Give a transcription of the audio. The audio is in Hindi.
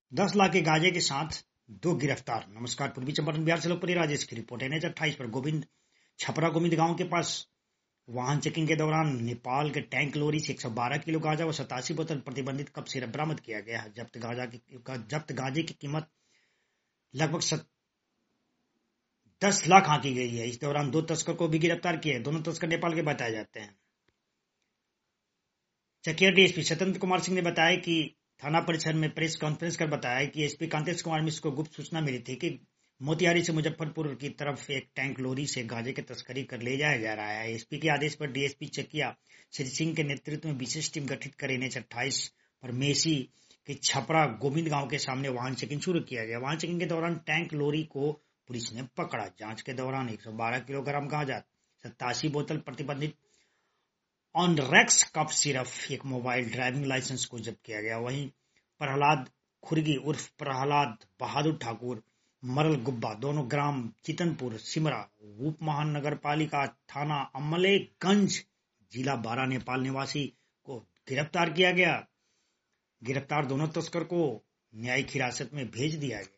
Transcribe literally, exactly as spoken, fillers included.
दस लाख के गांजे के साथ दो गिरफ्तार। नमस्कार, पूर्वी चंपारण बिहार से लोकप्रिय राजेश की रिपोर्ट। एन एच अट्ठाईस पर गोविंद छपरा गोविंद गांव के पास वाहन चेकिंग के दौरान नेपाल के टैंक लॉरी से एक सौ बारह किलो गांजा व सतासी बोतल प्रतिबंधित कप सिरप बरामद किया गया है। जब्त गांजा की जब्त गांजे की कीमत लगभग सत, दस लाख आंकी गई है। इस दौरान दो तस्कर को भी गिरफ्तार किया है। दोनों तस्कर नेपाल के बताए जाते हैं। चकिया डीएसपी स्वतंत्र कुमार सिंह ने बताया कि थाना परिसर में प्रेस कॉन्फ्रेंस कर बताया कि एसपी कांतेश कुमार मिश्र को गुप्त सूचना मिली थी कि मोतिहारी से मुजफ्फरपुर की तरफ एक टैंक लॉरी से गांजे की तस्करी कर ले जाया जा रहा है। एसपी के आदेश पर डीएसपी चकिया श्री सिंह के नेतृत्व में विशेष टीम गठित कर एन एच अट्ठाईस पर मेसी के छपरा गोविंद गांव के सामने वाहन चेकिंग शुरू किया गया। वाहन चेकिंग के दौरान टैंक लॉरी को पुलिस ने पकड़ा। जांच के दौरान एक सौ बारह किलोग्राम गांजा, सत्तासी बोतल प्रतिबंधित ऑन रैक्स कप सिरप, एक मोबाइल, ड्राइविंग लाइसेंस को जब्त किया गया। वहीं प्रहलाद खुरगी उर्फ प्रहलाद बहादुर ठाकुर मरल गुब्बा, दोनों ग्राम चितनपुर सिमरा, उप महानगर पालिका थाना अमलेखगंज, जिला बारा नेपाल निवासी को गिरफ्तार किया गया। गिरफ्तार दोनों तस्कर को न्यायिक हिरासत में भेज दिया गया।